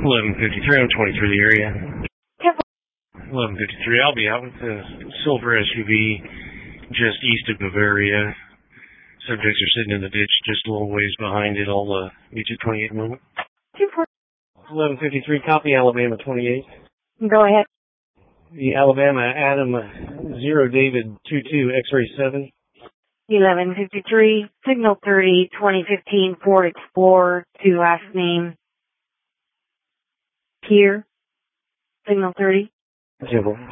1153, I'm 23 the area. 1153, I'll be out with the silver SUV just east of Bavaria. Subjects are sitting in the ditch just a little ways behind it. I'll meet you at 28 in a moment. 1153, copy Alabama 28. Go ahead. The Alabama Adam 0 David 22 X-ray 7. 1153, signal 30, 2015 Ford Explorer, 2 last name. Here. Signal 30. Simple.